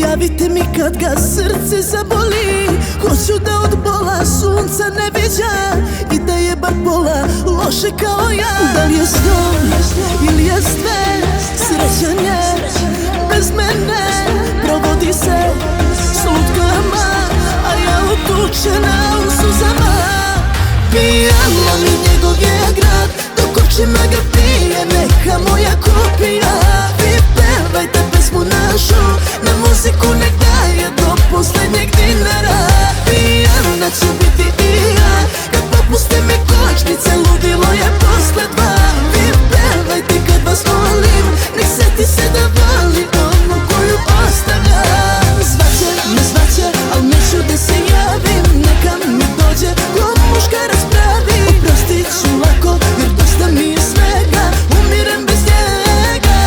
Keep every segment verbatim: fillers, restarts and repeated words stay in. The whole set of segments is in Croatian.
Javite mi kad ga srce zaboli. Hoću da od bola sunca ne viđa i da je bar pola loše kao ja. Da li je snov ili je sve, srećan je bez mene. Provodi se s lutkama, a ja utučena u suzama. Pijano mi njegov je grad, dok očima ga pije neka moja kopija. Vi pevajte pesmu našu, na muziku nek daje do poslednjeg dinara. Pijana ću biti i ja, kad popuste mi kočnice, ludilo je posle dva. Vi pevajte kad vas molim, nek seti se da voli onu koju ostavlja. Zvaće me zvaće, al neću da se javim, neka mi dođe ko muškarac pravi. Oprostit ću lako, jer dosta mi je svega, umirem bez njega.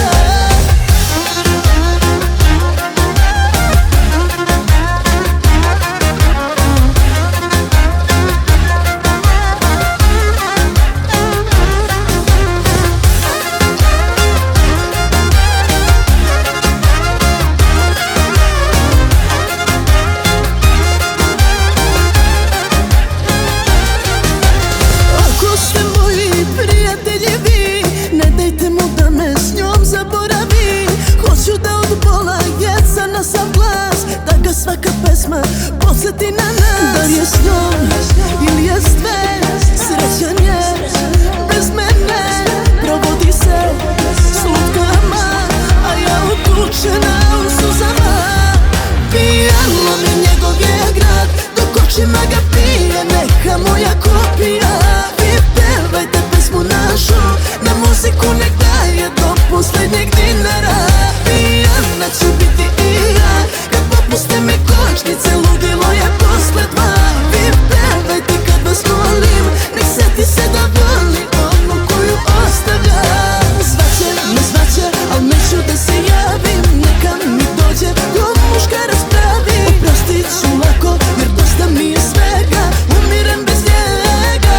Svaka pesma podsjeti na nas. Da li je snov ili je sve, srećan je bez mene. Provodi se s lutkama, a ja utučena u suzama. Pijano mi njegov je grad, dok očima ga pije neka moja kopija. Vi pevajte pesmu našu, na muziku nek daje do poslednjeg dinara. Pijana ću biti i ja, kad popuste mi kočnice, ludilo je posle dva. Vi pevajte kad vas molim, nek seti se da voli onu koju ostavlja. Zvaće me zvaće, al neću da se javim, neka mi dođe ko muškarac pravi. Oprostit ću lako, jer dosta mi je svega, umirem bez njega.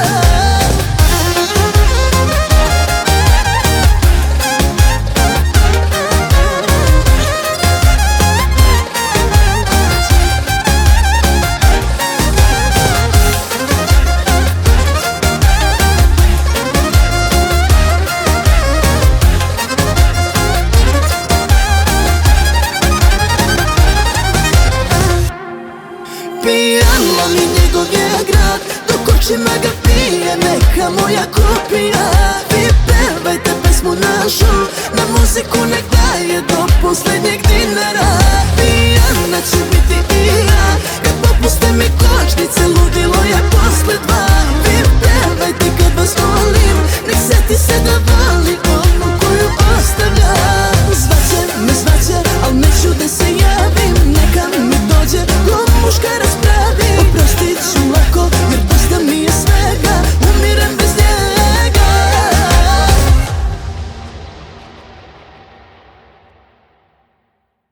Pijano mi njegov je grad, dok očima ga pije neka moja kopija. Vi